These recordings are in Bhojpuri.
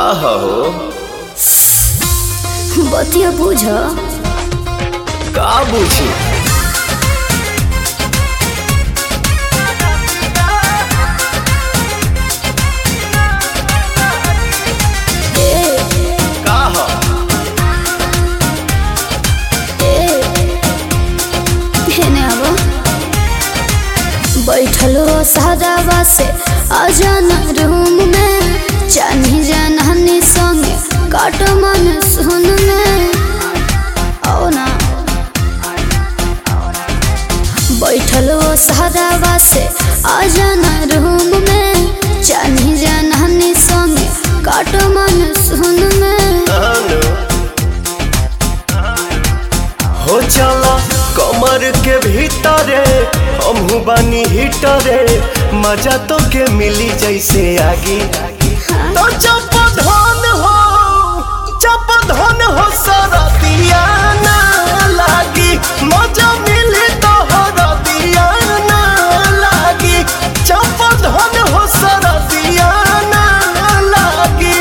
का हो बतिया बुझ का बुझी का हो बैठलो सादावा से आजाना रूम में चानी जाननी संगे काट मन सुन में आओ ना बैठलो सादावा से आजाना रूम में चानी जाननी संगे काट मन सुन में हो चला कमर के भीतरे हमहू बानी हिटरे मजा तो के मिली जैसे आगी तो जब धन हो सारा दिया ना लागी मजा मिली तो हरा दिया ना लागी जब धन हो सारा दिया ना लागी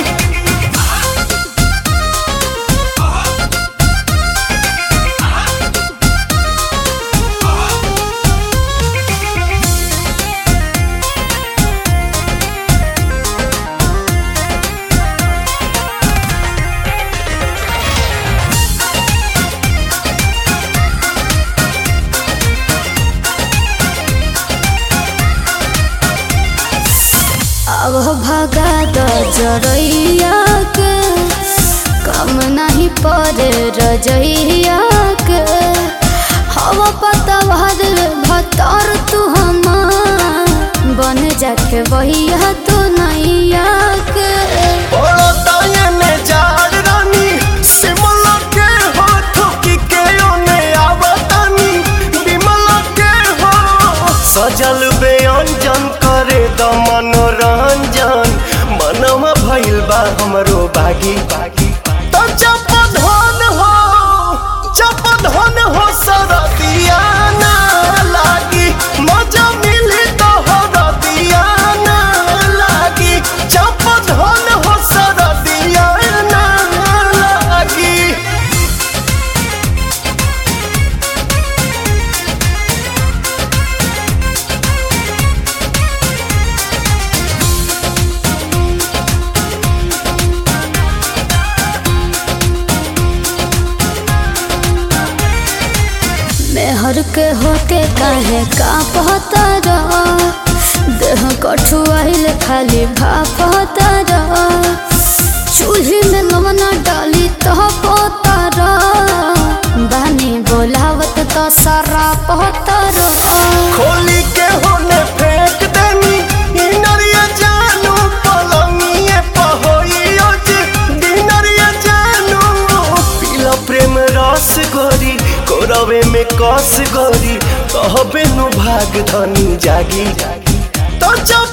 अब भगा दो जरैया के कम नहीं पड़े रजैया के हवा पता भतर तू हमार बन जाके बहिया तू नैया के सजल बेअंजन करे द मनोरंजन मनवा भइल बा हमरो बागी तो जब धन हो सरदिया ना लागी मजा मिली तो हरदिया ना लागी जब धन हो सरदिया ना लागी मेहर के होके काहे का पता देह कठुआइल खाली भापता चूल्ही में लवना डाली तो पता बानी बोलावत तो सारा पता खोली के होने फेंक देनी इनरिया जानू पलंगिए पहोइयो जे दिनरिया जानू पीला प्रेम रस गोरी कोरवे में कस गोरी कहबे नु भाग धनी जागी तो जब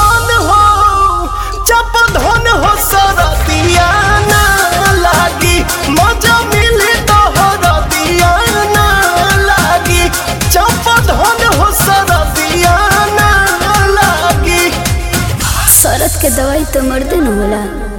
धन हो सरदिया ना लागी मजा मिली तो हरदिया ना लागी जब धन हो सरदिया ना लागी शरत के दवाई तो मर्दे न होला।